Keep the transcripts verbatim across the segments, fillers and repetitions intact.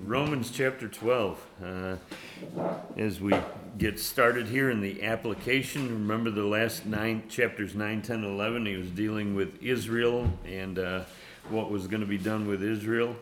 Romans chapter twelve. Uh, as we get started here in the application, remember the last nine chapters, nine, ten, eleven, he was dealing with Israel and uh, what was going to be done with Israel.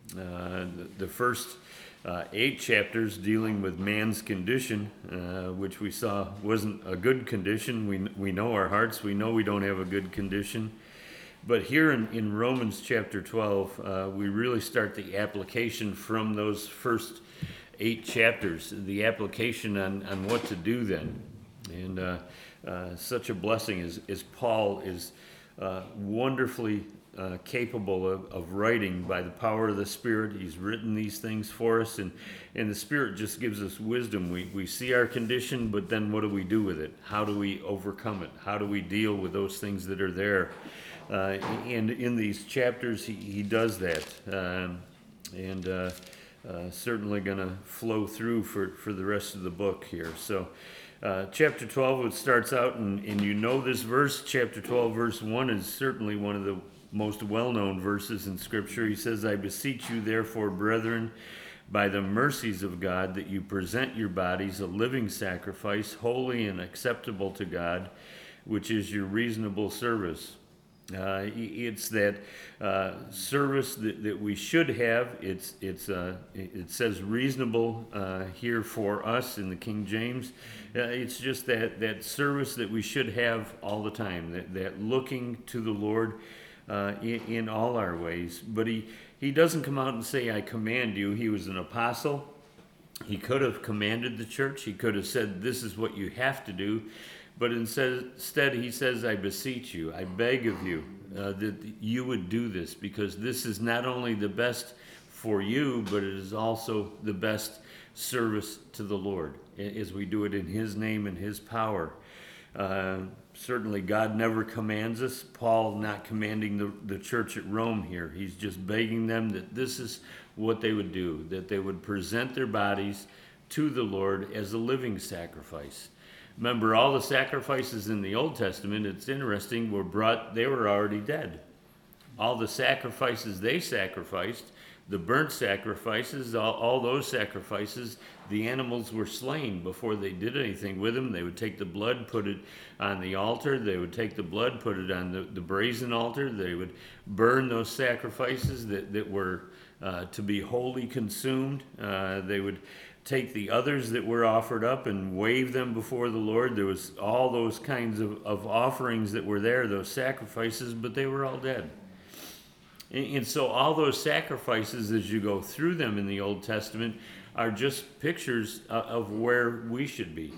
Uh, the, the first uh, eight chapters dealing with man's condition, uh, which we saw wasn't a good condition. We, we know our hearts. We know we don't have a good condition. But here in, in Romans chapter twelve, uh, we really start the application from those first eight chapters, the application on, on what to do then. And uh, uh, such a blessing as, as Paul is uh, wonderfully uh, capable of, of writing by the power of the Spirit. He's written these things for us, and, and the Spirit just gives us wisdom. We, we see our condition, but then what do we do with it? How do we overcome it? How do we deal with those things that are there? Uh, and in these chapters, he, he does that, um, and uh, uh, certainly going to flow through for, for the rest of the book here. So uh, chapter twelve, it starts out, and, and you know this verse, chapter twelve, verse one is certainly one of the most well-known verses in Scripture. He says, "I beseech you, therefore, brethren, by the mercies of God, that you present your bodies a living sacrifice, holy and acceptable to God, which is your reasonable service." Uh, it's that uh, service that, that we should have. It's it's uh, it says reasonable uh, here for us in the King James. Uh, it's just that, that service that we should have all the time. That, that looking to the Lord uh, in, in all our ways. But he he doesn't come out and say, "I command you." He was an apostle. He could have commanded the church. He could have said, "This is what you have to do." But instead, he says, "I beseech you, I beg of you uh, that you would do this, because this is not only the best for you, but it is also the best service to the Lord as we do it in His name and His power." Uh, certainly, God never commands us. Paul not commanding the, the church at Rome here. He's just begging them that this is what they would do, that they would present their bodies to the Lord as a living sacrifice. Remember, all the sacrifices in the Old Testament, it's interesting, were brought, they were already dead. All the sacrifices they sacrificed, the burnt sacrifices, all, all those sacrifices, the animals were slain before they did anything with them. They would take the blood, put it on the altar. They would take the blood, put it on the, the brazen altar. They would burn those sacrifices that, that were uh, to be wholly consumed. Uh, they would take the others that were offered up and wave them before the Lord. There was all those kinds of, of offerings that were there, those sacrifices, but they were all dead. And, and so all those sacrifices, as you go through them in the Old Testament, are just pictures of, of where we should be.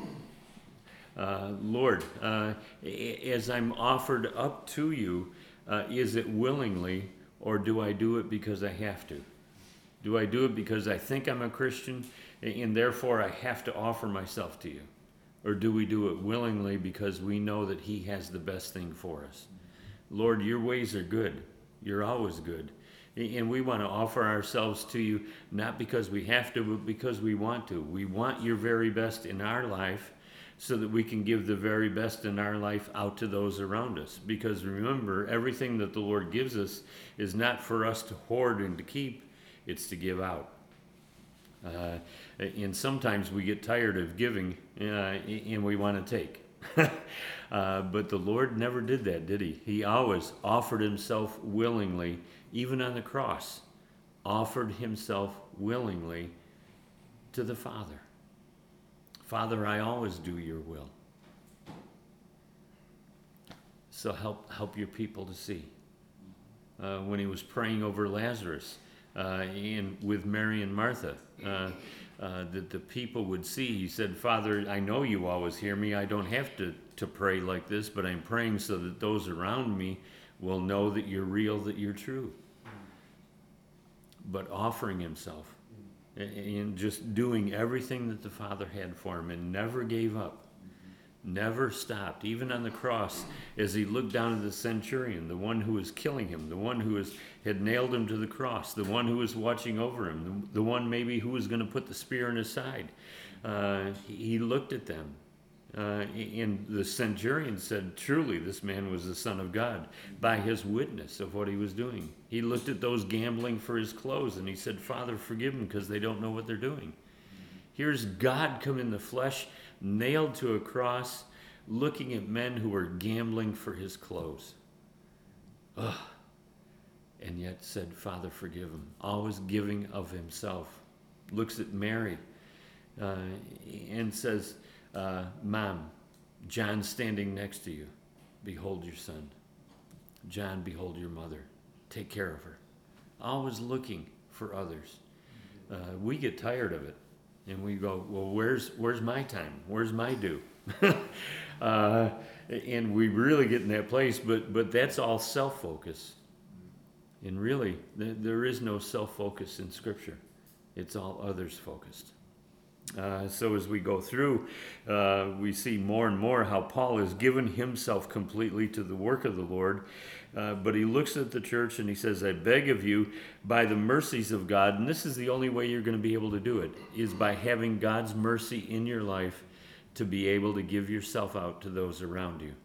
Uh, Lord, uh, as I'm offered up to you, uh, is it willingly, or do I do it because I have to? Do I do it because I think I'm a Christian, and therefore I have to offer myself to you? Or do we do it willingly because we know that He has the best thing for us? Lord, your ways are good. You're always good. And we want to offer ourselves to you, not because we have to, but because we want to. We want your very best in our life so that we can give the very best in our life out to those around us. Because remember, everything that the Lord gives us is not for us to hoard and to keep. It's to give out. Uh, and sometimes we get tired of giving uh, and we want to take. uh, but the Lord never did that, did He? He always offered Himself willingly, even on the cross, offered Himself willingly to the Father. Father, I always do your will. So help help your people to see. Uh, when He was praying over Lazarus, Uh, and with Mary and Martha, uh, uh, that the people would see. He said, "Father, I know you always hear me. I don't have to, to pray like this, but I'm praying so that those around me will know that you're real, that you're true." But offering Himself and just doing everything that the Father had for Him, and never gave up. Never stopped, even on the cross, as He looked down at the centurion, the one who was killing him, the one who was, had nailed him to the cross, the one who was watching over him, the, the one maybe who was going to put the spear in his side. Uh, he, he looked at them Uh, and the centurion said, truly, this man was the Son of God by his witness of what he was doing. He looked at those gambling for his clothes and he said, Father, forgive them because they don't know what they're doing. Here's God come in the flesh, nailed to a cross, looking at men who were gambling for his clothes. Ugh. And yet said, Father, forgive him. Always giving of himself. Looks at Mary uh, and says, Uh, Mom, John's standing next to you. Behold your son. John, behold your mother. Take care of her. Always looking for others. Uh, we get tired of it. And we go, well, where's where's my time? Where's my due? uh, and we really get in that place, but, but that's all self-focus. And really, th- there is no self-focus in Scripture. It's all others-focused. Uh, so as we go through, uh, we see more and more how Paul has given himself completely to the work of the Lord. Uh, but he looks at the church and he says, I beg of you, by the mercies of God, and this is the only way you're going to be able to do it, is by having God's mercy in your life to be able to give yourself out to those around you.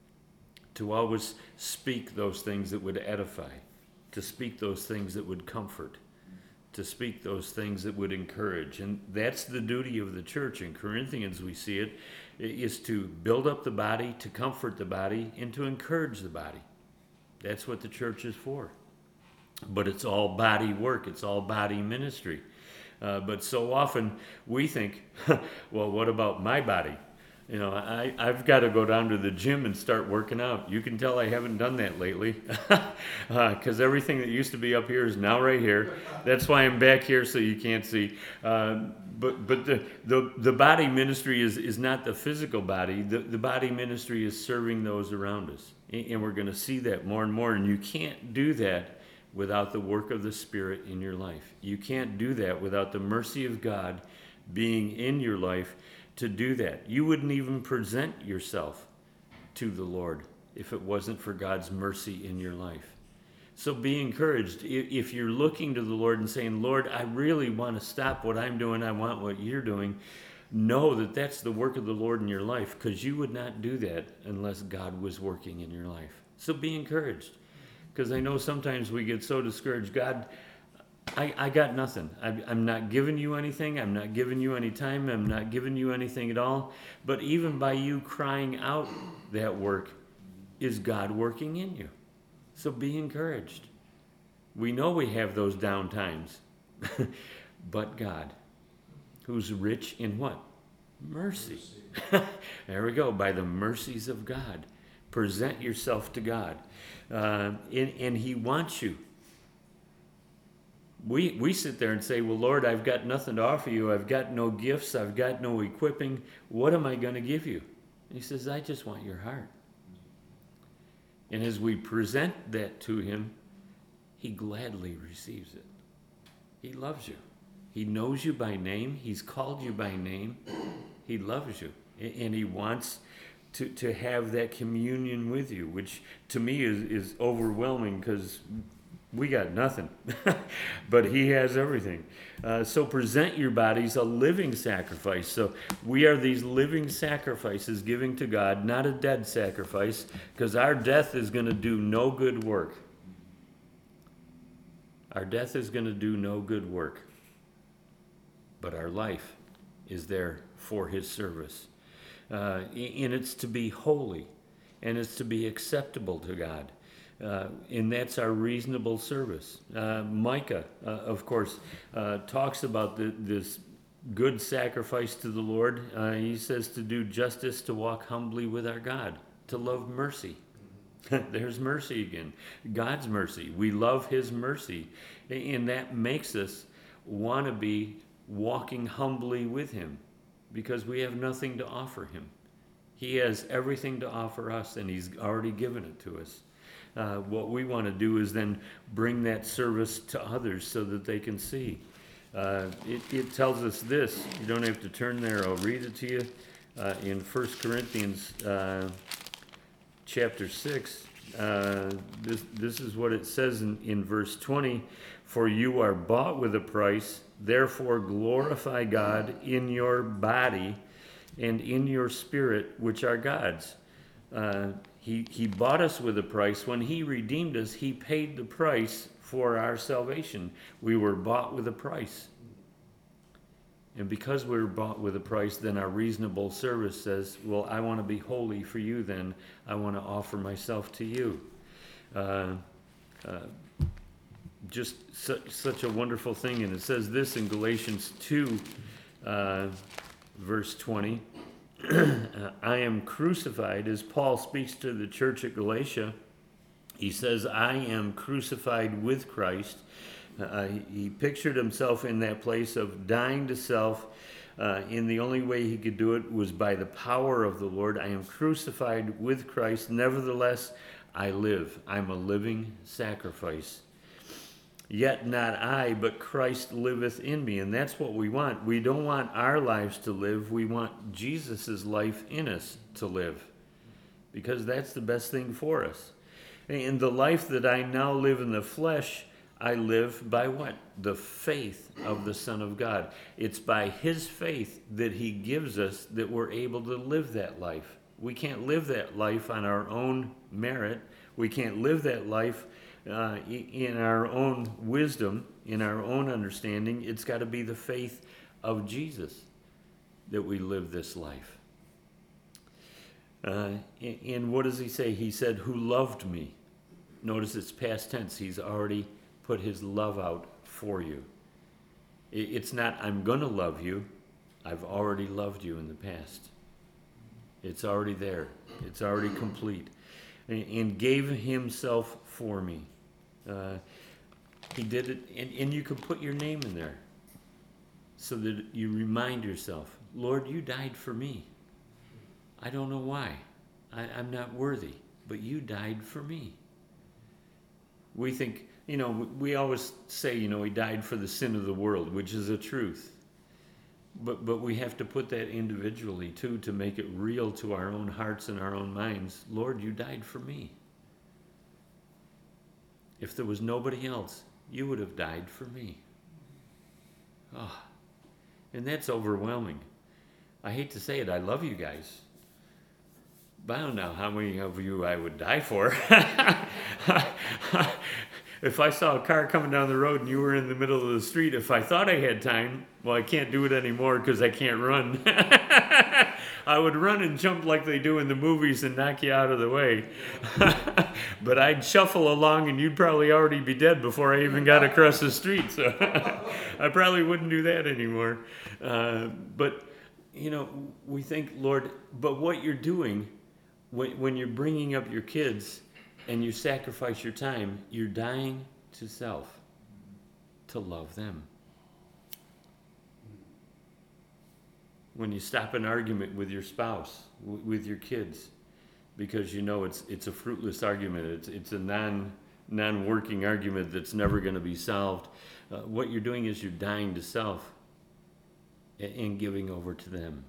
To always speak those things that would edify, to speak those things that would comfort, to speak those things that would encourage. And that's the duty of the church. In Corinthians, we see it, is to build up the body, to comfort the body, and to encourage the body. That's what the church is for. But it's all body work. It's all body ministry. Uh, but so often we think, well, what about my body? You know, I, I've got to go down to the gym and start working out. You can tell I haven't done that lately because uh, everything that used to be up here is now right here. That's why I'm back here so you can't see. Uh, but but the, the, the body ministry is, is not the physical body. The, the body ministry is serving those around us. And we're going to see that more and more. And you can't do that without the work of the Spirit in your life. You can't do that without the mercy of God being in your life to do that. You wouldn't even present yourself to the Lord if it wasn't for God's mercy in your life. So be encouraged. If you're looking to the Lord and saying, Lord, I really want to stop what I'm doing, I want what you're doing, know that that's the work of the Lord in your life, because you would not do that unless God was working in your life. So be encouraged, because I know sometimes we get so discouraged. God, I, I got nothing. I, I'm not giving you anything. I'm not giving you any time. I'm not giving you anything at all. But even by you crying out that work, is God working in you? So be encouraged. We know we have those down times. But God, who's rich in what? Mercy. There we go. By the mercies of God. Present yourself to God. Uh, and, and He wants you. We we sit there and say, well, Lord, I've got nothing to offer you. I've got no gifts. I've got no equipping. What am I going to give you? And He says, I just want your heart. And as we present that to Him, He gladly receives it. He loves you. He knows you by name. He's called you by name. He loves you. And He wants to, to have that communion with you, which to me is, is overwhelming because we got nothing, but He has everything. Uh, so present your bodies a living sacrifice. So we are these living sacrifices giving to God, not a dead sacrifice, because our death is going to do no good work. Our death is going to do no good work, but our life is there for His service. Uh, and it's to be holy, and it's to be acceptable to God. Uh, and that's our reasonable service. Uh, Micah, uh, of course, uh, talks about the, this good sacrifice to the Lord. Uh, he says to do justice, to walk humbly with our God, to love mercy. There's mercy again. God's mercy. We love His mercy. And that makes us want to be walking humbly with Him because we have nothing to offer Him. He has everything to offer us, and He's already given it to us. Uh, what we want to do is then bring that service to others so that they can see. Uh, it, it tells us this. You don't have to turn there. I'll read it to you. Uh, in First Corinthians uh, chapter six, uh, this, this is what it says in, in verse twenty. For you are bought with a price, therefore glorify God in your body and in your spirit, which are God's. Uh, he, he bought us with a price. When he redeemed us, he paid the price for our salvation. We were bought with a price. And because we were bought with a price, then our reasonable service says, well, I want to be holy for you then. I want to offer myself to you. Uh, uh, just su- such a wonderful thing. And it says this in Galatians two, uh, verse twenty. I am crucified, as Paul speaks to the church at Galatia. He says, I am crucified with Christ. Uh, he, he pictured himself in that place of dying to self. Uh, and the only way he could do it was by the power of the Lord. I am crucified with Christ. Nevertheless, I live. I'm a living sacrifice. Yet not I, but Christ liveth in me. And that's what we want. We don't want our lives to live. We want Jesus' life in us to live. Because that's the best thing for us. And the life that I now live in the flesh, I live by what? The faith of the Son of God. It's by his faith that he gives us that we're able to live that life. We can't live that life on our own merit. We can't live that life uh, in our own wisdom, in our own understanding. It's got to be the faith of Jesus that we live this life. Uh, and what does he say? He said, who loved me. Notice it's past tense. He's already put his love out for you. It's not, I'm going to love you. I've already loved you in the past. It's already there. It's already complete. And gave himself for me. Uh, he did it, and, and you can put your name in there so that you remind yourself, Lord, you died for me. I don't know why. I, I'm not worthy, but you died for me. We think, you know, we always say, you know, he died for the sin of the world, which is a truth. But but we have to put that individually, too, to make it real to our own hearts and our own minds. Lord, you died for me. If there was nobody else, you would have died for me. Oh, and that's overwhelming. I hate to say it, I love you guys. But I don't know how many of you I would die for. If I saw a car coming down the road and you were in the middle of the street, if I thought I had time, well, I can't do it anymore because I can't run. I would run and jump like they do in the movies and knock you out of the way. But I'd shuffle along and you'd probably already be dead before I even got across the street. So I probably wouldn't do that anymore. Uh, but, you know, we think, Lord, but what you're doing when, when you're bringing up your kids and you sacrifice your time, you're dying to self to love them. When you stop an argument with your spouse, w- with your kids, because you know it's it's a fruitless argument, it's it's a non non-working argument that's never going to be solved. Uh, what you're doing is you're dying to self and, and giving over to them.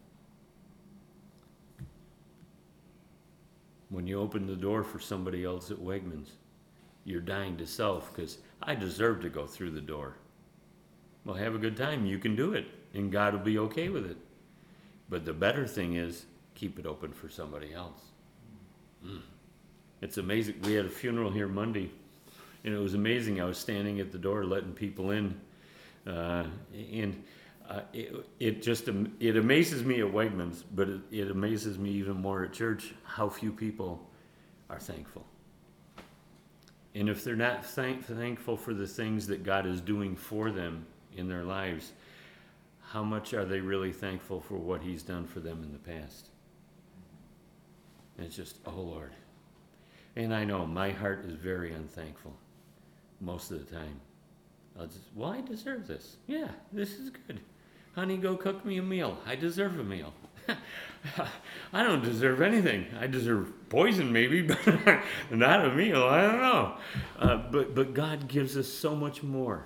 When you open the door for somebody else at Wegmans, you're dying to self because I deserve to go through the door. Well, have a good time. You can do it, and God will be okay with it. But the better thing is keep it open for somebody else. Mm. It's amazing. We had a funeral here Monday, and it was amazing. I was standing at the door letting people in, uh, and uh, it, it just it amazes me at Wegmans, but it, it amazes me even more at church how few people are thankful. And if they're not thank, thankful for the things that God is doing for them in their lives, how much are they really thankful for what he's done for them in the past? And it's just, oh Lord. And I know my heart is very unthankful most of the time. I'll just, well, I deserve this. Yeah, this is good. Honey, go cook me a meal. I deserve a meal. I don't deserve anything. I deserve poison maybe, but not a meal. I don't know. Uh, but, but God gives us so much more.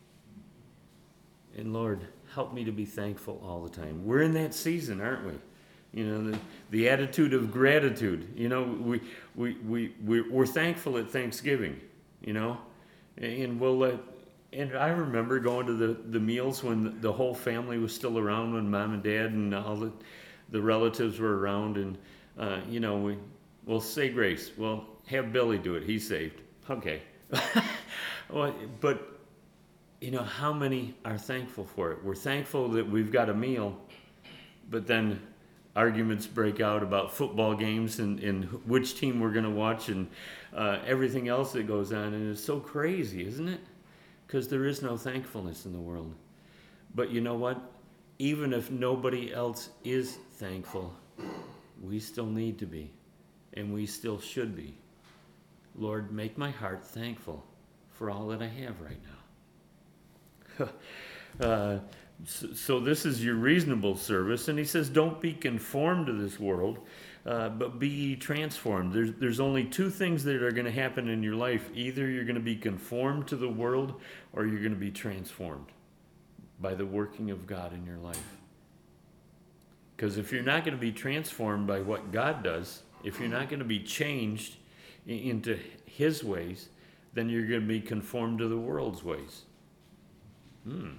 And Lord, help me to be thankful all the time. We're in that season, aren't we? You know, the, the attitude of gratitude. You know, we, we, we, we, we're thankful at Thanksgiving, you know, and we'll let, and I remember going to the, the meals when the, the whole family was still around, when mom and dad and all the, the relatives were around, and uh, you know, we we'll say grace. Well, have Billy do it. He's saved. Okay. Well, but you know, how many are thankful for it? We're thankful that we've got a meal, but then arguments break out about football games and, and which team we're going to watch and uh, everything else that goes on. And it's so crazy, isn't it? Because there is no thankfulness in the world. But you know what? Even if nobody else is thankful, we still need to be, and we still should be. Lord, make my heart thankful for all that I have right now. uh, so, so this is your reasonable service. And he says, don't be conformed to this world, uh, but be ye transformed. There's, there's only two things that are going to happen in your life. Either you're going to be conformed to the world, or you're going to be transformed by the working of God in your life. Because if you're not going to be transformed by what God does, if you're not going to be changed into his ways, then you're going to be conformed to the world's ways. Hmm.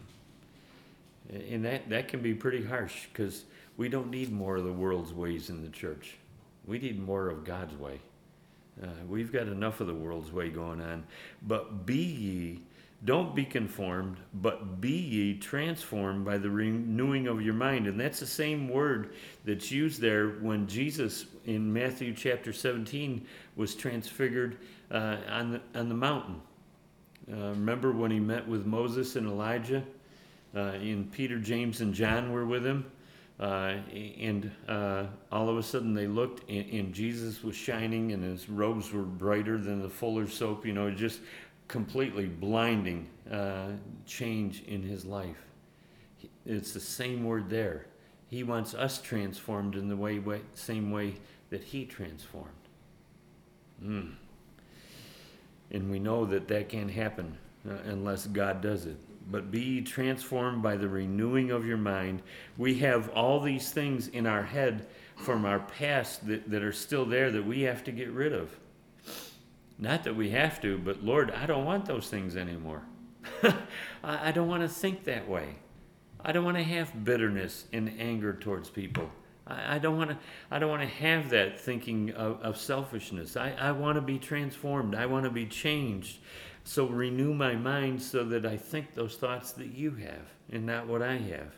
And that, that can be pretty harsh, because we don't need more of the world's ways in the church. We need more of God's way. Uh, we've got enough of the world's way going on. But be ye, don't be conformed, but be ye transformed by the renewing of your mind. And that's the same word that's used there when Jesus in Matthew chapter seventeen was transfigured uh, on the, on the mountain. Uh, remember when he met with Moses and Elijah? Uh, and Peter, James, and John were with him. Uh, and uh, all of a sudden they looked, and, and Jesus was shining, and his robes were brighter than the fuller's soap. You know, just completely blinding uh, change in his life. It's the same word there. He wants us transformed in the way, way same way that he transformed. Mm. And we know that that can't happen uh, unless God does it. But be transformed by the renewing of your mind. We have all these things in our head from our past that, that are still there that we have to get rid of. Not that we have to, but Lord, I don't want those things anymore. I, I don't want to think that way. I don't want to have bitterness and anger towards people. I, I don't want to. I don't want to have that thinking of, of selfishness. I, I want to be transformed. I want to be changed. So renew my mind so that I think those thoughts that you have and not what I have.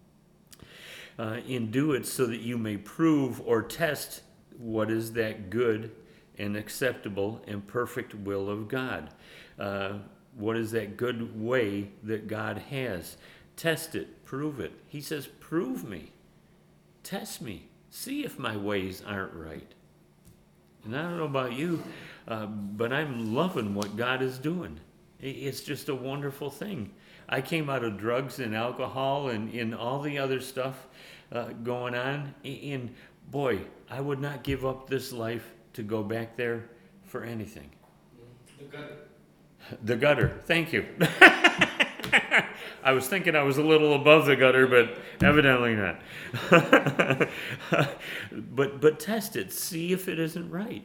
Uh, and do it so that you may prove or test what is that good and acceptable and perfect will of God. Uh, what is that good way that God has? Test it, prove it. He says, prove me, test me, see if my ways aren't right. And I don't know about you, uh, but I'm loving what God is doing. It's just a wonderful thing. I came out of drugs and alcohol and, and all the other stuff uh, going on. And boy, I would not give up this life to go back there for anything. The gutter. The gutter. Thank you. I was thinking I was a little above the gutter, but evidently not. but but test it. See if it isn't right.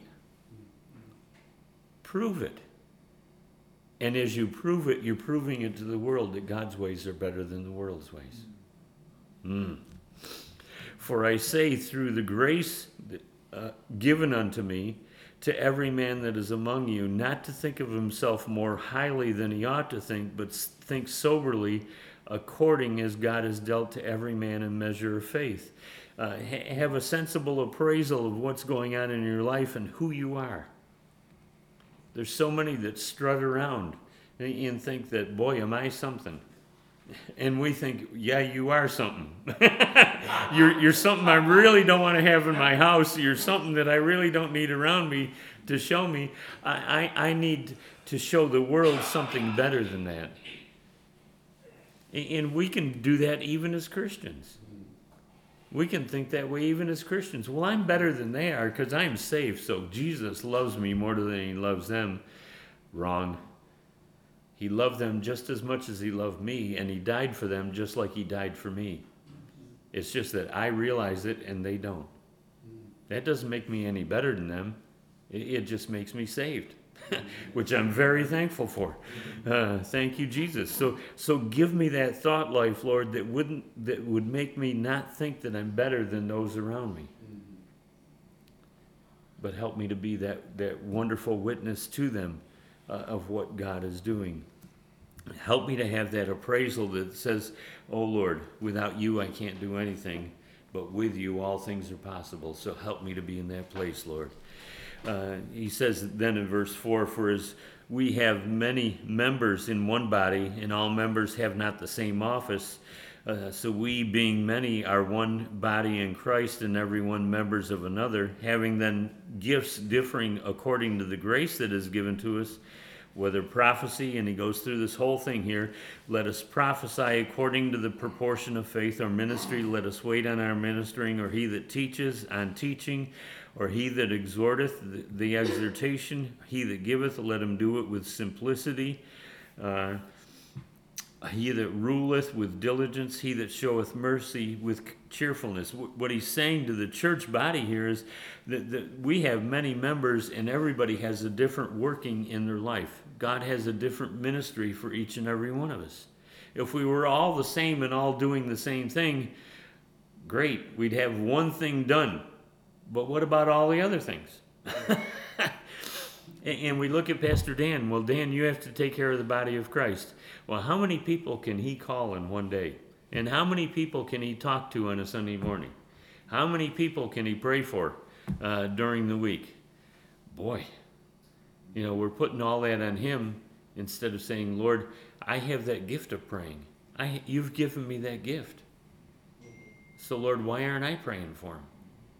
Prove it. And as you prove it, you're proving it to the world that God's ways are better than the world's ways. Mm. For I say, through the grace uh, given unto me, to every man that is among you, not to think of himself more highly than he ought to think, but think soberly, according as God has dealt to every man a measure of faith. Uh, ha- have a sensible appraisal of what's going on in your life and who you are. There's so many that strut around and think that, boy, am I something. And we think, yeah, you are something. you're, you're something I really don't want to have in my house. You're something that I really don't need around me to show me. I, I, I need to show the world something better than that. And we can do that even as Christians. We can think that way even as Christians. Well, I'm better than they are because I'm saved, so Jesus loves me more than he loves them. Wrong. He loved them just as much as he loved me, and he died for them just like he died for me. It's just that I realize it and they don't. That doesn't make me any better than them. It, it just makes me saved. which I'm very thankful for. Uh, thank you, Jesus. So, so give me that thought life, Lord, that wouldn't that would make me not think that I'm better than those around me. But help me to be that, that wonderful witness to them uh, of what God is doing. Help me to have that appraisal that says, oh Lord, without you I can't do anything, but with you all things are possible. So help me to be in that place, Lord. Uh, he says then in verse four, for as we have many members in one body, and all members have not the same office, uh, so we, being many, are one body in Christ, and every one members of another, having then gifts differing according to the grace that is given to us, whether prophecy, and he goes through this whole thing here, let us prophesy according to the proportion of faith, or ministry, let us wait on our ministering, or he that teaches on teaching, or he that exhorteth the, the exhortation, he that giveth, let him do it with simplicity. Uh, he that ruleth with diligence, he that showeth mercy with cheerfulness. What he's saying to the church body here is that, that we have many members and everybody has a different working in their life. God has a different ministry for each and every one of us. If we were all the same and all doing the same thing, great, we'd have one thing done. But what about all the other things? And we look at Pastor Dan. Well, Dan, you have to take care of the body of Christ. Well, how many people can he call in one day? And how many people can he talk to on a Sunday morning? How many people can he pray for uh, during the week? Boy, you know, we're putting all that on him instead of saying, Lord, I have that gift of praying. I, you've given me that gift. So, Lord, why aren't I praying for him?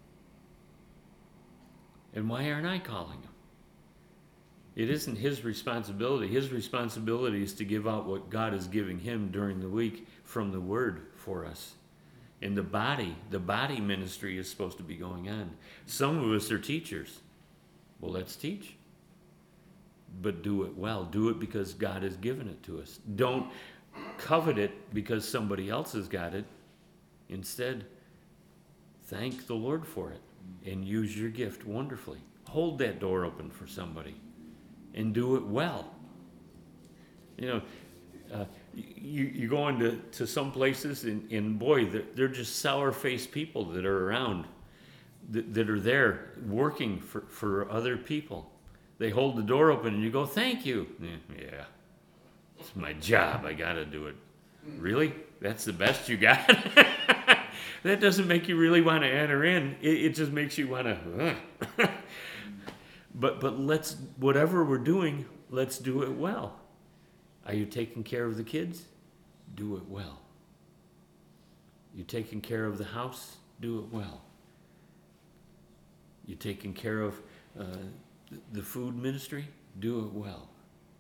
And why aren't I calling him? It isn't his responsibility. His responsibility is to give out what God is giving him during the week from the Word for us. And the body, the body ministry is supposed to be going on. Some of us are teachers. Well, let's teach. But do it well. Do it because God has given it to us. Don't covet it because somebody else has got it. Instead, thank the Lord for it and use your gift wonderfully. Hold that door open for somebody. And do it well. You know, uh, you, you go into to some places, and, and boy, they're, they're just sour-faced people that are around, that, that are there working for, for other people. They hold the door open, and you go, thank you. Yeah, it's my job. I got to do it. Really? That's the best you got? That doesn't make you really want to enter in. It, it just makes you want to... Uh. But but let's, whatever we're doing, let's do it well. Are you taking care of the kids? Do it well. You taking care of the house? Do it well. You taking care of uh, the food ministry? Do it well.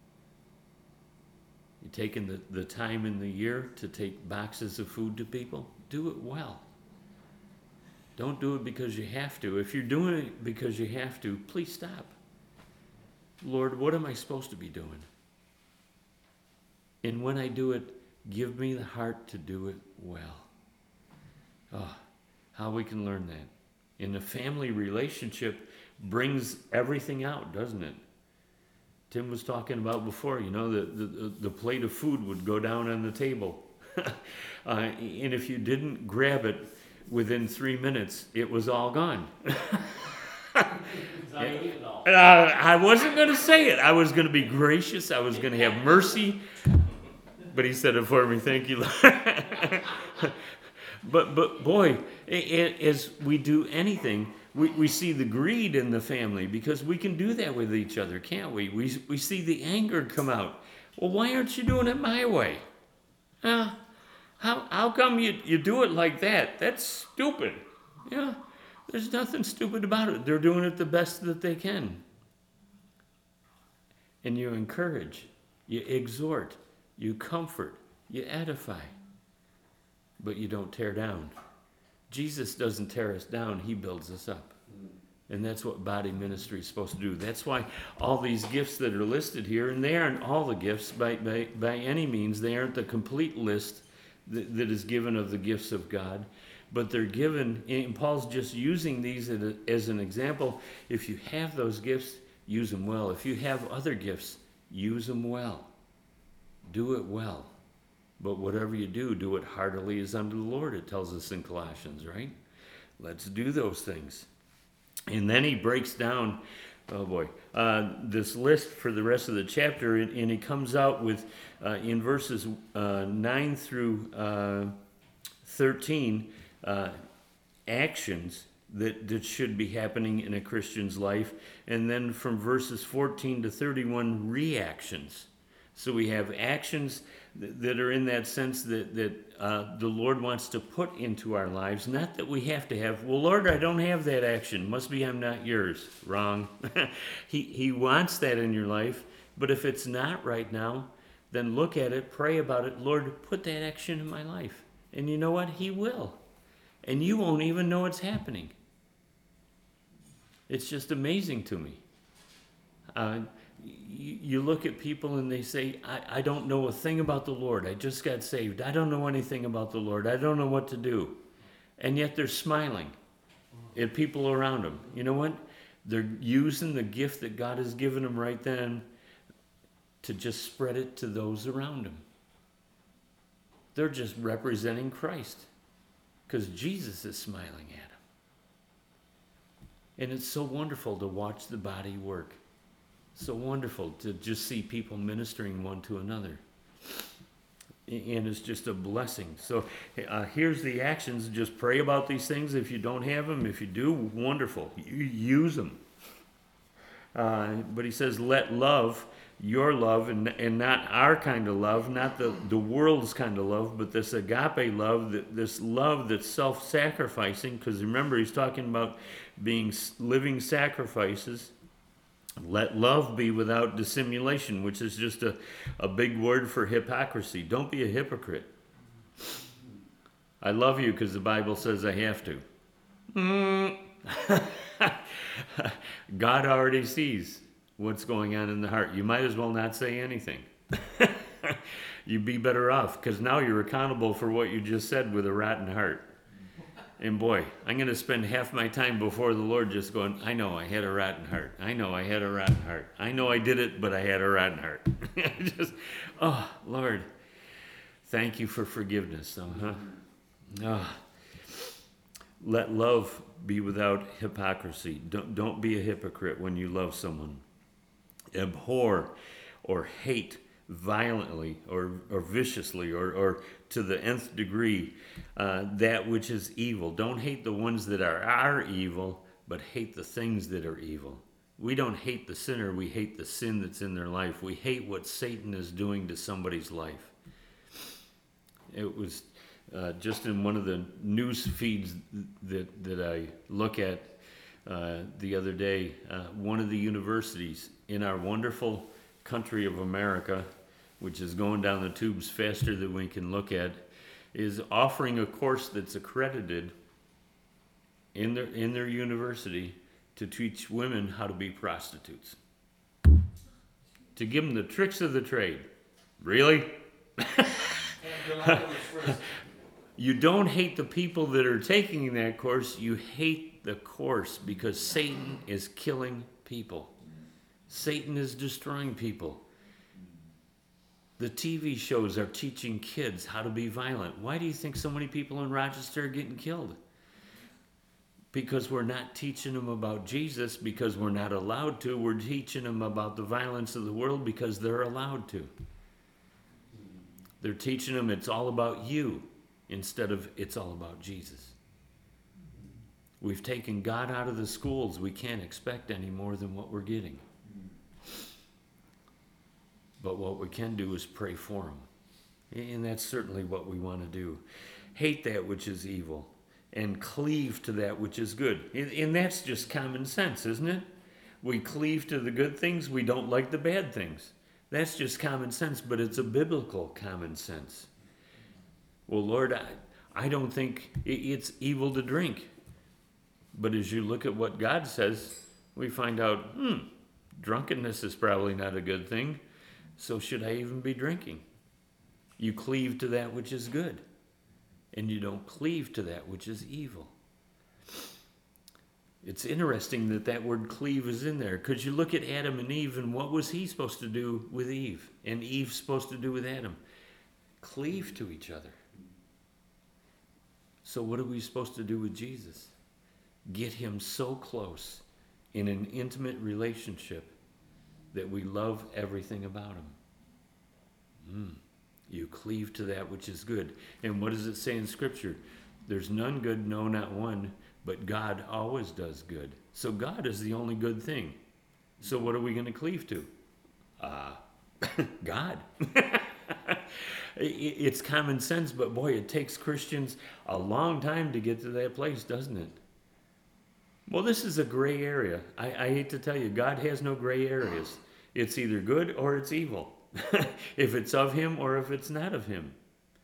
You taking the, the time in the year to take boxes of food to people? Do it well. Don't do it because you have to. If you're doing it because you have to, please stop. Lord, what am I supposed to be doing? And when I do it, give me the heart to do it well. Oh, how we can learn that. And the family relationship brings everything out, doesn't it? Tim was talking about before, you know, the, the, the plate of food would go down on the table. uh, and if you didn't grab it, within three minutes, it was all gone. uh, I wasn't going to say it. I was going to be gracious. I was going to have mercy. But he said it for me. Thank you, Lord. but, but boy, as we do anything, we, we see the greed in the family because we can do that with each other, can't we? We, we see the anger come out. Well, why aren't you doing it my way? Huh? How how come you, you do it like that? That's stupid. Yeah, there's nothing stupid about it. They're doing it the best that they can. And you encourage, you exhort, you comfort, you edify. But you don't tear down. Jesus doesn't tear us down, he builds us up. And that's what body ministry is supposed to do. That's why all these gifts that are listed here, and they aren't all the gifts by, by, by any means, they aren't the complete list that is given of the gifts of God, but they're given, and Paul's just using these as an example. If you have those gifts, use them well. If you have other gifts, use them well. Do it well. But whatever you do, do it heartily as unto the Lord, it tells us in Colossians, right? Let's do those things. And then he breaks down, oh boy, uh, this list for the rest of the chapter, and, and he comes out with, uh, in verses uh, nine through uh, thirteen, uh, actions that, that should be happening in a Christian's life. And then from verses fourteen to thirty-one, reactions. So we have actions that are in that sense that, that uh, the Lord wants to put into our lives. Not that we have to have, well, Lord, I don't have that action. Must be I'm not yours. Wrong. he, he wants that in your life. But if it's not right now, then look at it, pray about it. Lord, put that action in my life. And you know what? He will. And you won't even know it's happening. It's just amazing to me. Uh, you, you look at people and they say, I, I don't know a thing about the Lord. I just got saved. I don't know anything about the Lord. I don't know what to do. And yet they're smiling at people around them. You know what? They're using the gift that God has given them right then to just spread it to those around them. They're just representing Christ because Jesus is smiling at them. And it's so wonderful to watch the body work. So wonderful to just see people ministering one to another. And it's just a blessing. So uh, here's the actions. Just pray about these things. If you don't have them, if you do, wonderful. You use them. Uh, but he says, let love, your love, and, and not our kind of love, not the, the world's kind of love, but this agape love, that, this love that's self-sacrificing. Because remember, he's talking about being living sacrifices. Let love be without dissimulation, which is just a, a big word for hypocrisy. Don't be a hypocrite. I love you because the Bible says I have to. Mm. God already sees what's going on in the heart. You might as well not say anything. You'd be better off because now you're accountable for what you just said with a rotten heart. And boy, I'm going to spend half my time before the Lord just going, I know I had a rotten heart. I know I had a rotten heart. I know I did it, but I had a rotten heart. just, oh, Lord, thank you for forgiveness. Uh-huh. Oh. Let love be without hypocrisy. Don't, don't be a hypocrite when you love someone. Abhor or hate violently or, or viciously or, or to the nth degree uh, that which is evil. Don't hate the ones that are, are evil, but hate the things that are evil. We don't hate the sinner, we hate the sin that's in their life. We hate what Satan is doing to somebody's life. It was uh, just in one of the news feeds that, that I look at uh, the other day, uh, one of the universities in our wonderful country of America, which is going down the tubes faster than we can look at, is offering a course that's accredited in their in their university to teach women how to be prostitutes. To give them the tricks of the trade. Really? You don't hate the people that are taking that course, you hate the course because Satan is killing people. Satan is destroying people. The T V shows are teaching kids how to be violent. Why do you think so many people in Rochester are getting killed? Because we're not teaching them about Jesus because we're not allowed to. We're teaching them about the violence of the world because they're allowed to. They're teaching them it's all about you instead of it's all about Jesus. We've taken God out of the schools. We can't expect any more than what we're getting. But what we can do is pray for them. And that's certainly what we want to do. Hate that which is evil and cleave to that which is good. And that's just common sense, isn't it? We cleave to the good things. We don't like the bad things. That's just common sense, but it's a biblical common sense. Well, Lord, I, I don't think it's evil to drink. But as you look at what God says, we find out, hmm, drunkenness is probably not a good thing. So should I even be drinking? You cleave to that which is good, and you don't cleave to that which is evil. It's interesting that that word cleave is in there, because you look at Adam and Eve, and what was he supposed to do with Eve? And Eve supposed to do with Adam? Cleave to each other. So what are we supposed to do with Jesus? Get him so close in an intimate relationship that we love everything about him. Mm. You cleave to that which is good. And what does it say in Scripture? There's none good, no, not one, but God always does good. So God is the only good thing. So what are we going to cleave to? Uh, God. It's common sense, but boy, it takes Christians a long time to get to that place, doesn't it? Well, this is a gray area. I, I hate to tell you, God has no gray areas. It's either good or it's evil. If it's of him or if it's not of him.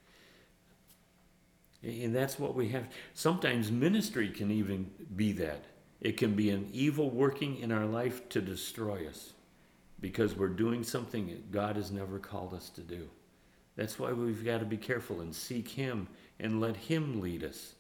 And that's what we have. Sometimes ministry can even be that. It can be an evil working in our life to destroy us because we're doing something that God has never called us to do. That's why we've got to be careful and seek him and let him lead us.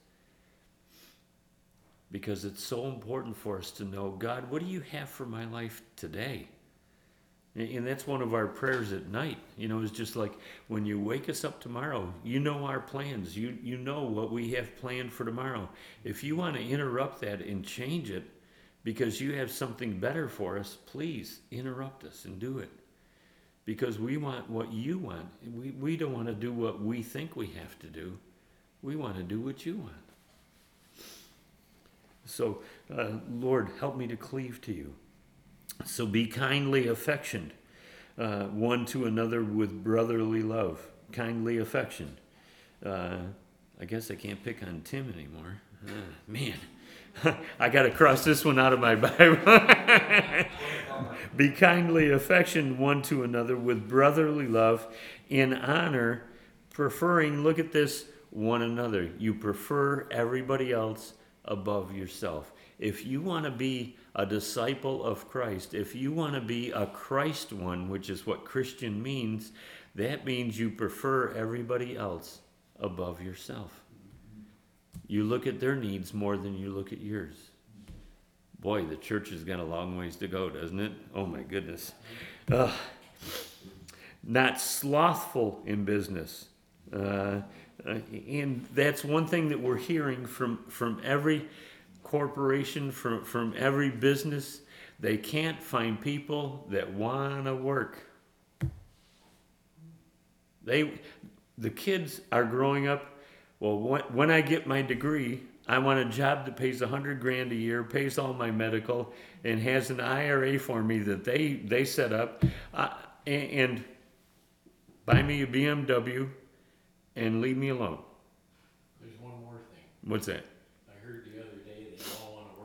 Because it's so important for us to know, God, what do you have for my life today? And that's one of our prayers at night. You know, it's just like when you wake us up tomorrow, you know our plans. You you know what we have planned for tomorrow. If you want to interrupt that and change it because you have something better for us, please interrupt us and do it. Because we want what you want. We, we don't want to do what we think we have to do. We want to do what you want. So, uh, Lord, help me to cleave to you. So be kindly affectioned, uh, one to another with brotherly love. Kindly affection. Uh, I guess I can't pick on Tim anymore. Uh, man, I got to cross this one out of my Bible. Be kindly affectioned one to another with brotherly love, in honor, preferring, look at this, one another. You prefer everybody else above yourself. If you want to be a disciple of Christ, if you want to be a Christ one, which is what Christian means, that means you prefer everybody else above yourself. You look at their needs more than you look at yours. Boy, the church has got a long ways to go, doesn't it? Oh my goodness. Ugh. Not slothful in business. Uh, uh, and that's one thing that we're hearing from, from every corporation, from, from every business. They can't find people that want to work. They, the kids are growing up, well, when, when I get my degree, I want a job that pays a hundred grand a year, pays all my medical, and has an I R A for me that they, they set up, uh, and, and buy me a B M W and leave me alone. There's one more thing. What's that? I heard the other day they all want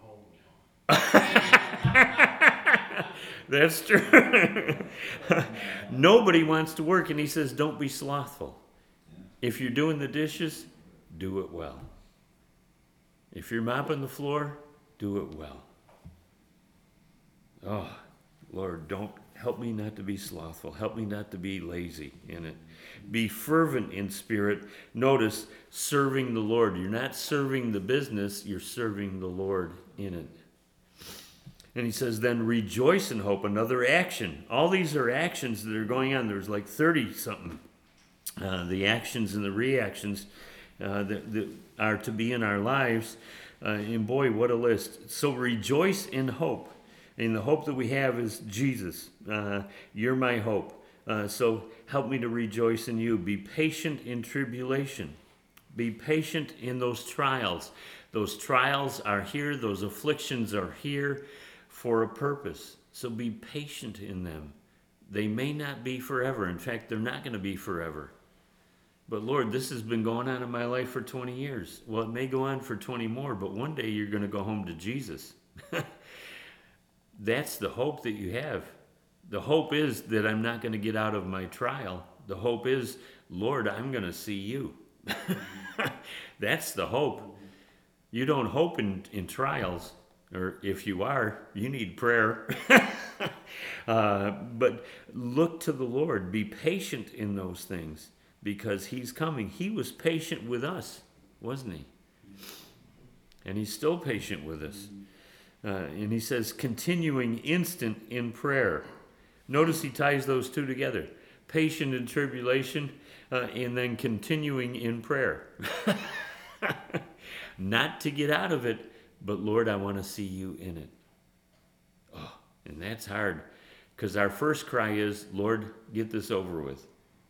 to work from home now. That's true. Nobody wants to work, and he says, don't be slothful. If you're doing the dishes, do it well. If you're mopping the floor, do it well. Oh, Lord, don't help me not to be slothful. Help me not to be lazy in it. Be fervent in spirit. Notice, serving the Lord. You're not serving the business, you're serving the Lord in it. And he says, then rejoice in hope, another action. All these are actions that are going on. There's like thirty-something. Uh, the actions and the reactions uh, that, that are to be in our lives. Uh, and boy, what a list. So rejoice in hope. And the hope that we have is Jesus. Uh, you're my hope. Uh, so help me to rejoice in you. Be patient in tribulation. Be patient in those trials. Those trials are here. Those afflictions are here for a purpose. So be patient in them. They may not be forever. In fact, they're not going to be forever. But Lord, this has been going on in my life for twenty years. Well, it may go on for twenty more, but one day you're going to go home to Jesus. That's the hope that you have. The hope is that I'm not going to get out of my trial. The hope is, Lord, I'm going to see you. That's the hope. You don't hope in, in trials, or if you are, you need prayer. uh, but look to the Lord. Be patient in those things because he's coming. He was patient with us, wasn't he? And he's still patient with us. Uh, and he says, continuing instant in prayer. Notice he ties those two together. Patient in tribulation, uh, and then continuing in prayer. Not to get out of it, but Lord, I want to see you in it. Oh, and that's hard, because our first cry is, Lord, get this over with.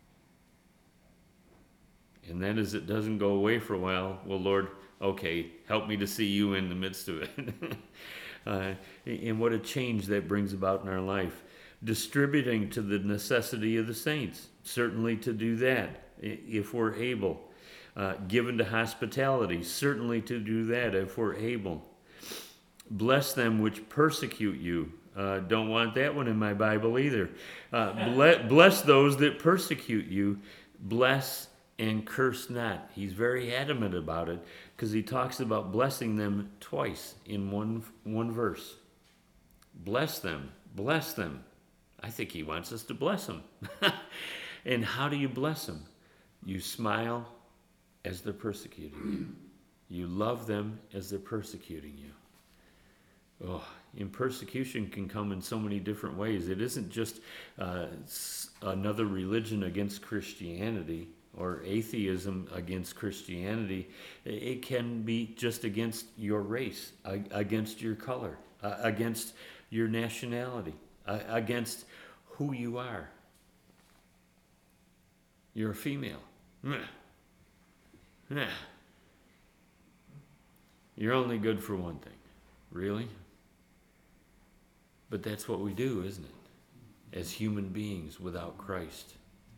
And then as it doesn't go away for a while, well, Lord, okay, help me to see you in the midst of it. uh, and what a change that brings about in our life. Distributing to the necessity of the saints, certainly to do that if we're able. Uh, given to hospitality, certainly to do that if we're able. Bless them which persecute you. Uh, don't want that one in my Bible either. Uh, ble- bless those that persecute you. Bless and curse not. He's very adamant about it because he talks about blessing them twice in one one verse. Bless them. Bless them. I think he wants us to bless them. And how do you bless them? You smile as they're persecuting you. You love them as they're persecuting you. Oh, and persecution can come in so many different ways. It isn't just uh, another religion against Christianity or atheism against Christianity. It can be just against your race, against your color, against your nationality, against who you are. You're a female. You're only good for one thing. Really? But that's what we do, isn't it? As human beings without Christ.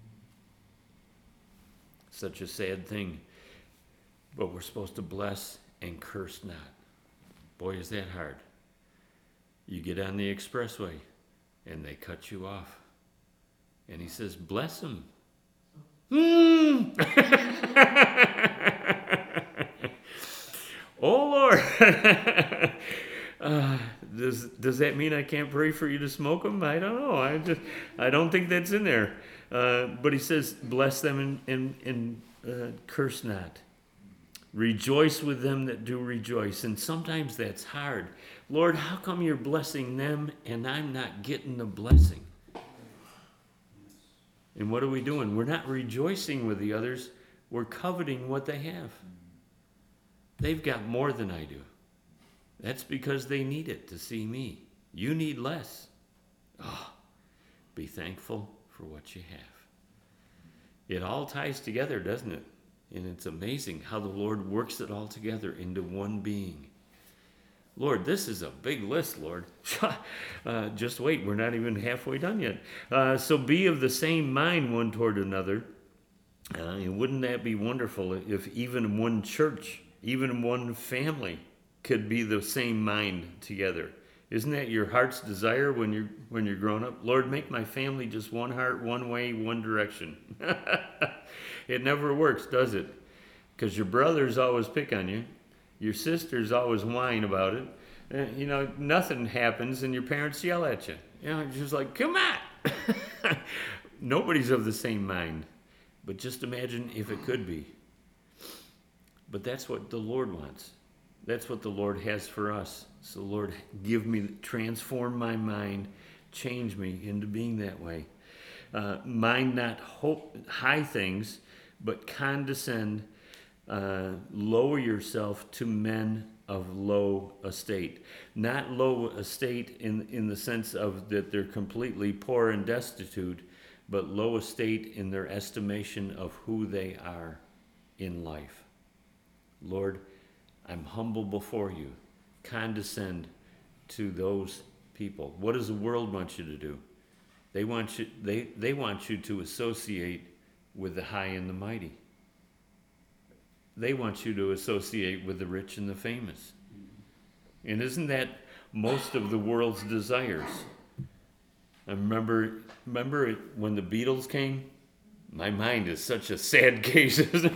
Such a sad thing. But we're supposed to bless and curse not. Boy, is that hard. You get on the expressway and they cut you off. And he says, bless them. Mm. Oh, Lord. uh, does does that mean I can't pray for you to smoke them? I don't know. I just I don't think that's in there. Uh, but he says, bless them and, and, and uh, curse not. Rejoice with them that do rejoice. And sometimes that's hard. Lord, how come you're blessing them and I'm not getting the blessing? And what are we doing? We're not rejoicing with the others. We're coveting what they have. They've got more than I do. That's because they need it to see me. You need less. Oh, be thankful for what you have. It all ties together, doesn't it? And it's amazing how the Lord works it all together into one being. Lord, this is a big list, Lord. uh, just wait, we're not even halfway done yet. Uh, so be of the same mind one toward another. Uh, and wouldn't that be wonderful if even one church, even one family could be the same mind together? Isn't that your heart's desire when you're when you're growing up? Lord, make my family just one heart, one way, one direction. It never works, does it? Because your brothers always pick on you. Your sisters always whine about it. Uh, you know, nothing happens and your parents yell at you. You know, it's just like, come on. Nobody's of the same mind. But just imagine if it could be. But that's what the Lord wants. That's what the Lord has for us. So Lord, give me, transform my mind, change me into being that way. Uh, mind not hope, high things, but condescend, uh, lower yourself to men of low estate. Not low estate in, in the sense of that they're completely poor and destitute, but low estate in their estimation of who they are in life. Lord, I'm humble before you. Condescend to those people. What does the world want you to do? They want you, they, they want you to associate with the high and the mighty. They want you to associate with the rich and the famous. And isn't that most of the world's desires? I remember, remember it, when the Beatles came? My mind is such a sad case.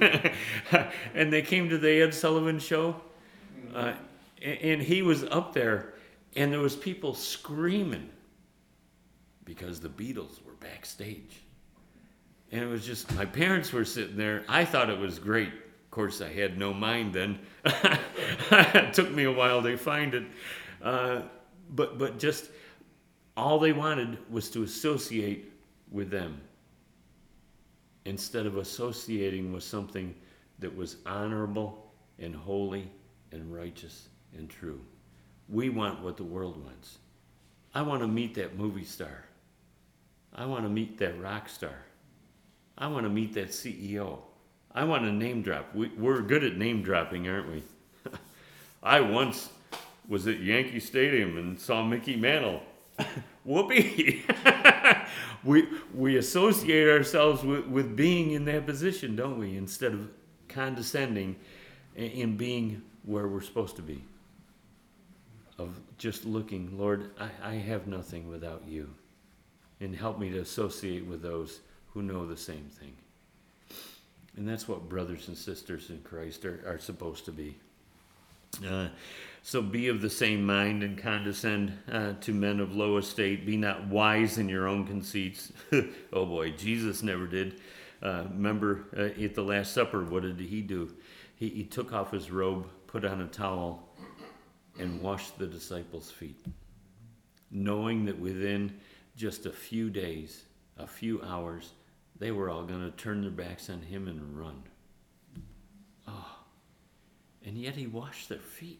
And they came to the Ed Sullivan Show. Uh, and he was up there, and there was people screaming because the Beatles were backstage. And it was just, my parents were sitting there. I thought it was great. Of course, I had no mind then. It took me a while to find it. Uh, but but just all they wanted was to associate with them instead of associating with something that was honorable and holy and righteous and true. We want what the world wants. I want to meet that movie star. I want to meet that rock star. I want to meet that C E O. I want to name drop. We, we're good at name dropping, aren't we? I once was at Yankee Stadium and saw Mickey Mantle. Whoopee! we we associate ourselves with, with being in that position, don't we? Instead of condescending and being where we're supposed to be. Of just looking, Lord, I, I have nothing without you. And help me to associate with those who know the same thing. And that's what brothers and sisters in Christ are, are supposed to be. Uh, so be of the same mind and condescend uh, to men of low estate. Be not wise in your own conceits. Oh boy, Jesus never did. Uh, remember uh, at the Last Supper, what did he do? He, he took off his robe, put on a towel, and washed the disciples' feet, knowing that within just a few days, a few hours, they were all going to turn their backs on him and run. Oh, and yet he washed their feet.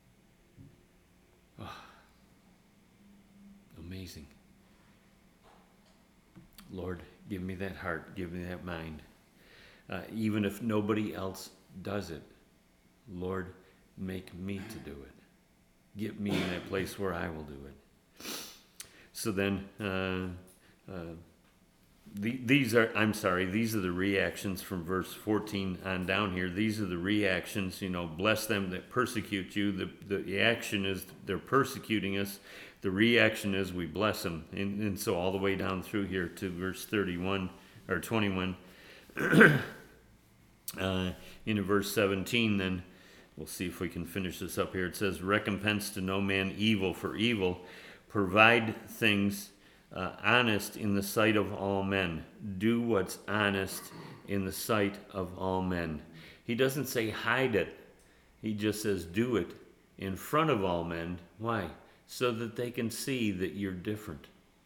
Oh, amazing. Lord, give me that heart, give me that mind. Uh, even if nobody else does it, Lord, make me to do it. Get me in that place where I will do it. So then, uh, uh, the, these are, I'm sorry, these are the reactions from verse fourteen on down here. These are the reactions, you know, bless them that persecute you. The, the action is they're persecuting us. The reaction is we bless them. And, and so all the way down through here to verse thirty-one or twenty-one. uh, in verse seventeen then, we'll see if we can finish this up here. It says, recompense to no man evil for evil. Provide things uh, honest in the sight of all men. Do what's honest in the sight of all men. He doesn't say hide it. He just says do it in front of all men. Why? So that they can see that you're different.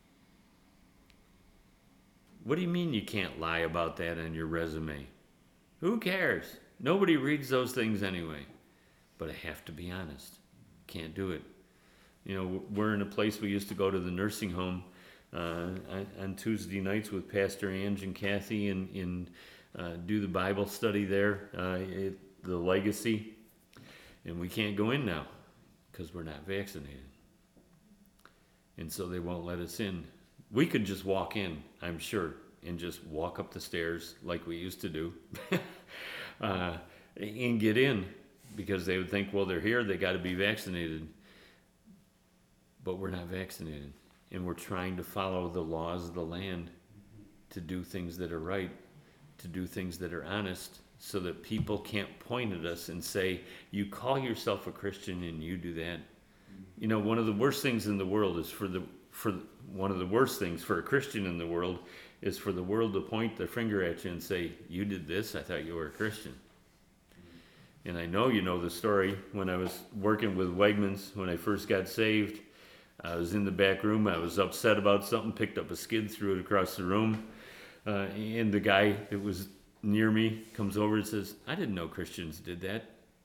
What do you mean you can't lie about that on your resume? Who cares? Nobody reads those things anyway. But I have to be honest. Can't do it. You know, we're in a place we used to go to the nursing home uh, on Tuesday nights with Pastor Ange and Kathy and, and uh, do the Bible study there, uh, at the Legacy. And we can't go in now because we're not vaccinated. And so they won't let us in. We could just walk in, I'm sure, and just walk up the stairs like we used to do uh, and get in. Because they would think, well, they're here, they got to be vaccinated. But we're not vaccinated. And we're trying to follow the laws of the land to do things that are right, to do things that are honest, so that people can't point at us and say, you call yourself a Christian and you do that. You know, one of the worst things in the world is for the, for one of the worst things for a Christian in the world is for the world to point their finger at you and say, you did this, I thought you were a Christian. And I know you know the story. When I was working with Wegmans, when I first got saved, I was in the back room. I was upset about something, picked up a skid, threw it across the room. Uh, and the guy that was near me comes over and says, I didn't know Christians did that.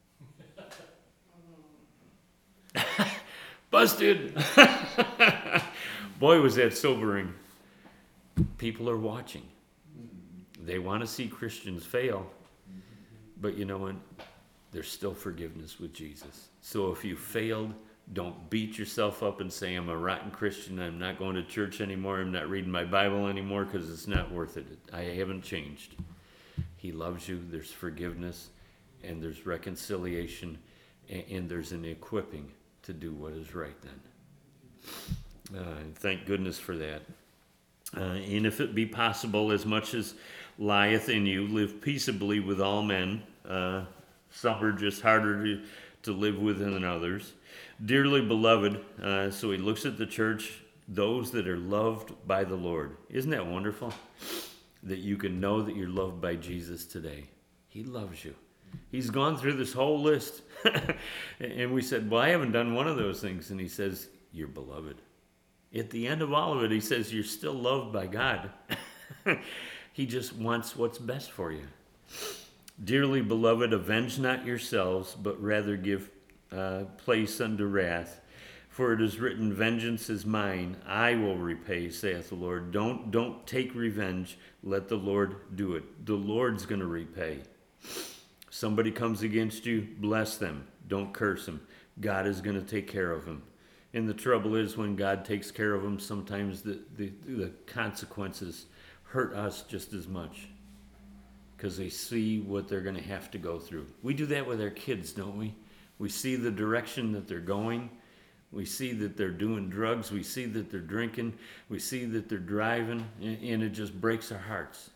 Busted! Boy, was that sobering. People are watching. They want to see Christians fail. But you know what? There's still forgiveness with Jesus. So if you failed, don't beat yourself up and say, I'm a rotten Christian, I'm not going to church anymore, I'm not reading my Bible anymore, because it's not worth it. I haven't changed. He loves you, there's forgiveness, and there's reconciliation, and, and there's an equipping to do what is right then. Uh, thank goodness for that. Uh, and if it be possible, as much as lieth in you, live peaceably with all men. Uh, some are just harder to, to live with than others. Dearly beloved, uh, so he looks at the church, those that are loved by the Lord. Isn't that wonderful? That you can know that you're loved by Jesus today. He loves you. He's gone through this whole list. And we said, well, I haven't done one of those things. And he says, you're beloved. At the end of all of it, he says, you're still loved by God. He just wants what's best for you. Dearly beloved, avenge not yourselves, but rather give uh, place unto wrath. For it is written, vengeance is mine, I will repay, saith the Lord. Don't, don't take revenge, let the Lord do it. The Lord's going to repay. Somebody comes against you, bless them. Don't curse them. God is going to take care of them. And the trouble is, when God takes care of them, sometimes the, the, the consequences hurt us just as much, because they see what they're going to have to go through. We do that with our kids, don't we? We see the direction that they're going. We see that they're doing drugs. We see that they're drinking. We see that they're driving, and, and it just breaks our hearts.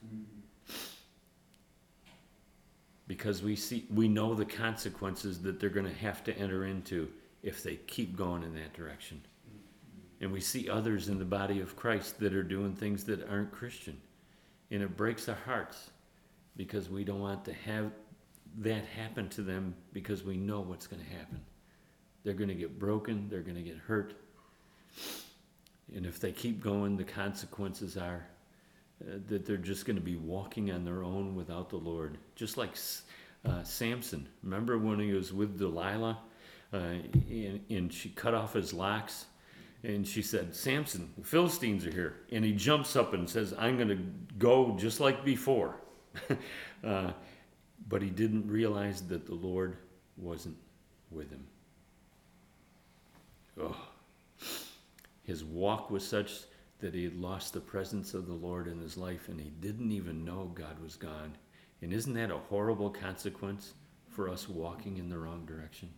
Because we see, we know the consequences that they're going to have to enter into if they keep going in that direction. And we see others in the body of Christ that are doing things that aren't Christian. And it breaks our hearts, because we don't want to have that happen to them, because we know what's going to happen. They're going to get broken. They're going to get hurt. And if they keep going, the consequences are uh, that they're just going to be walking on their own without the Lord. Just like uh, Samson. Remember when he was with Delilah uh, and, and she cut off his locks? And she said, Samson, the Philistines are here. And he jumps up and says, I'm going to go just like before. uh, but he didn't realize that the Lord wasn't with him. Oh. His walk was such that he had lost the presence of the Lord in his life, and he didn't even know God was gone. And isn't that a horrible consequence for us walking in the wrong direction?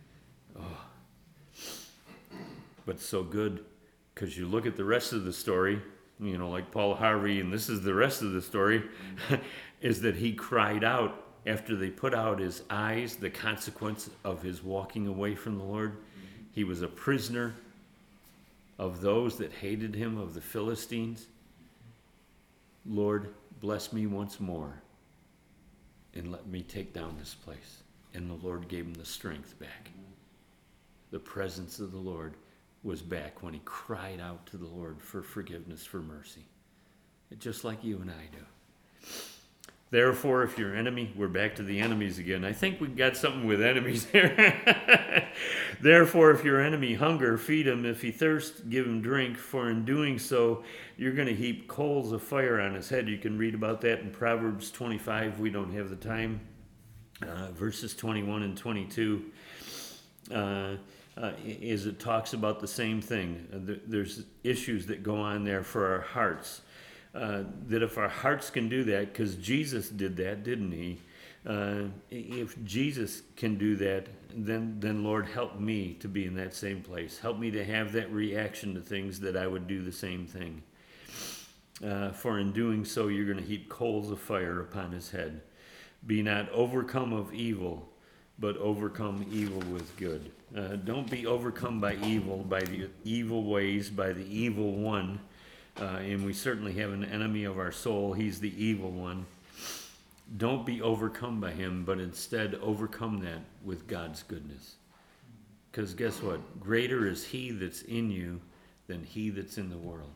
Oh. But so good, because you look at the rest of the story, you know, like Paul Harvey, and this is the rest of the story, is that he cried out after they put out his eyes, the consequence of his walking away from the Lord. He was a prisoner of those that hated him, of the Philistines. Lord, bless me once more and let me take down this place. And the Lord gave him the strength back. The presence of the Lord was back when he cried out to the Lord for forgiveness, for mercy. Just like you and I do. Therefore, if your enemy, we're back to the enemies again. I think we got something with enemies here. Therefore, if your enemy hunger, feed him. If he thirst, give him drink. For in doing so, you're going to heap coals of fire on his head. You can read about that in Proverbs twenty-five. We don't have the time. Uh, verses twenty-one and twenty-two. Uh, uh, is it talks about the same thing. Uh, there's issues that go on there for our hearts. Uh, that if our hearts can do that, because Jesus did that, didn't he? Uh, if Jesus can do that, then, then Lord, help me to be in that same place. Help me to have that reaction to things, that I would do the same thing. Uh, for in doing so, you're going to heap coals of fire upon his head. Be not overcome of evil, but overcome evil with good. Uh, don't be overcome by evil, by the evil ways, by the evil one. Uh, and we certainly have an enemy of our soul. He's the evil one. Don't be overcome by him, but instead overcome that with God's goodness. Because guess what? Greater is he that's in you than he that's in the world.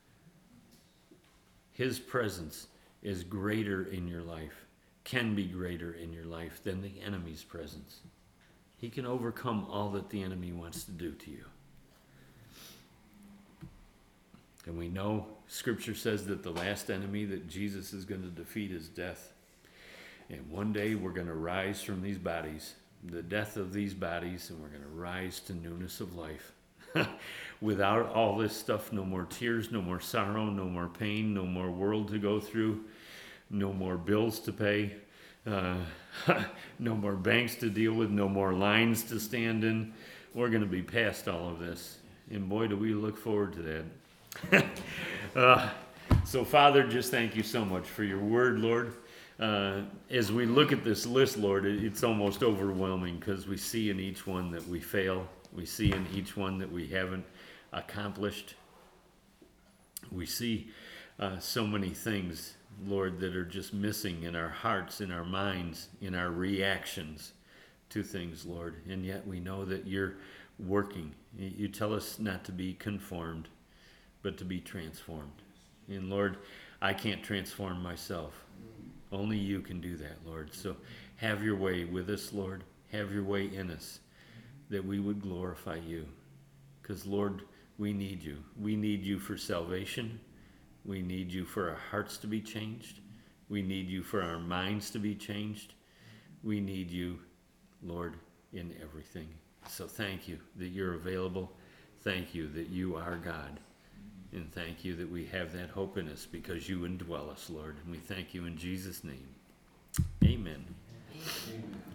His presence is greater in your life, can be greater in your life than the enemy's presence. He can overcome all that the enemy wants to do to you. And we know Scripture says that the last enemy that Jesus is going to defeat is death. And one day we're going to rise from these bodies, the death of these bodies, and we're going to rise to newness of life. Without all this stuff, no more tears, no more sorrow, no more pain, no more world to go through, no more bills to pay, uh, no more banks to deal with, no more lines to stand in. We're going to be past all of this. And boy, do we look forward to that. uh, so, Father, just thank you so much for your word, Lord. Uh, as we look at this list, Lord, it, it's almost overwhelming, because we see in each one that we fail. We see in each one that we haven't accomplished. We see uh, so many things Lord, that are just missing in our hearts, in our minds, in our reactions to things, Lord. And yet we know that you're working. You tell us not to be conformed, but to be transformed. And Lord, I can't transform myself. Only you can do that, Lord. So have your way with us, Lord. Have your way in us, that we would glorify you. Because, Lord, we need you. We need you for salvation. We need you for our hearts to be changed. We need you for our minds to be changed. We need you, Lord, in everything. So thank you that you're available. Thank you that you are God. And thank you that we have that hope in us because you indwell us, Lord. And we thank you in Jesus' name. Amen.